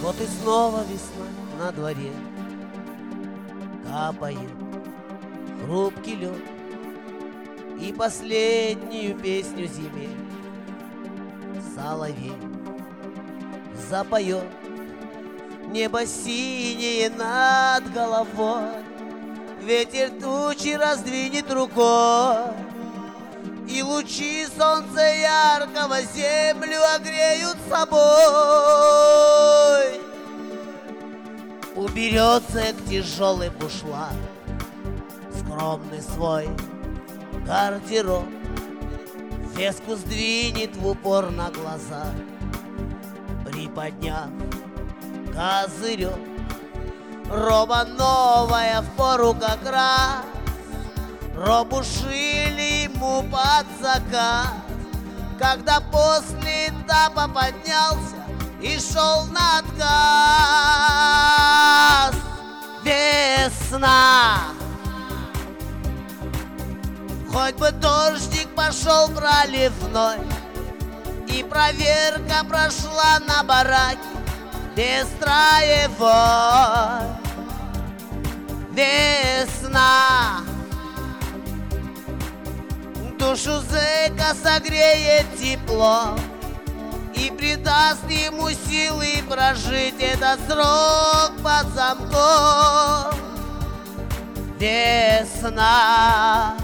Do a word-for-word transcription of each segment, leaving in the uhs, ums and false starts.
Вот и снова весна на дворе, капает хрупкий лед, и последнюю песню зиме соловей запоет. Небо синее над головой, ветер тучи раздвинет рукой, и лучи солнца яркого землю огреют собой. Уберется к тяжелый бушлат скромный свой гардероб, феску сдвинет в упор на глаза, приподняв козырек. Роба новая впору как раз, робу шили ему под заказ, когда после этапа поднялся и шел на отказ. Весна, хоть бы дождик пошел проливной, и проверка прошла на бараке без строевой. Весна душу зэка согреет тепло и придаст ему силы прожить этот срок под замком. Весна.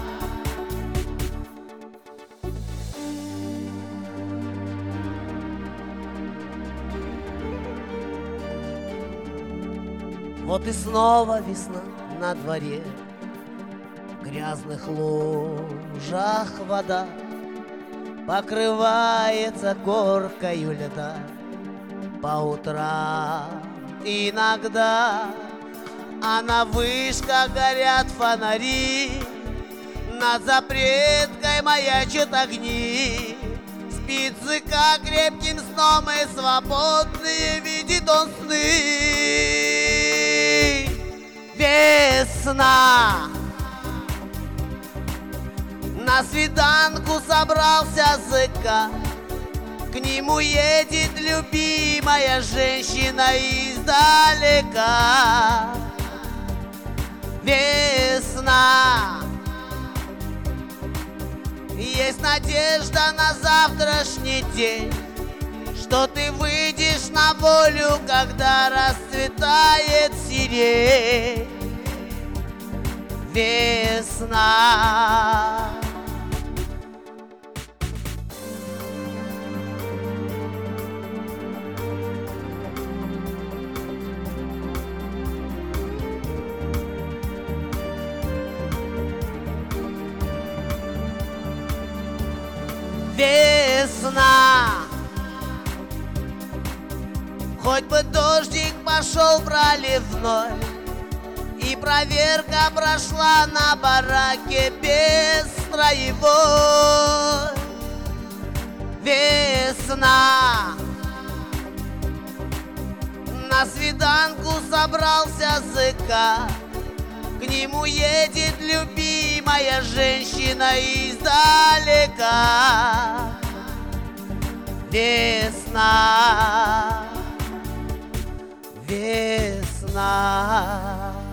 Вот и снова весна на дворе, в грязных лужах вода покрывается коркою льда. По утрам иногда, а на вышках горят фонари, над запреткой маячат огни. Спит зыка крепким сном, и свободные видит он сны. Весна, на свиданку собрался зыка, к нему едет любимая женщина издалека. Весна, есть надежда на завтрашний день, что ты выйдешь на волю, когда расцветает сирень. Весна. Весна, хоть бы дождик пошел проливной, и проверка прошла на бараке без строевой. Весна, на свиданку собрался зыка, к нему едет любимая женщина издалека. Весна, весна.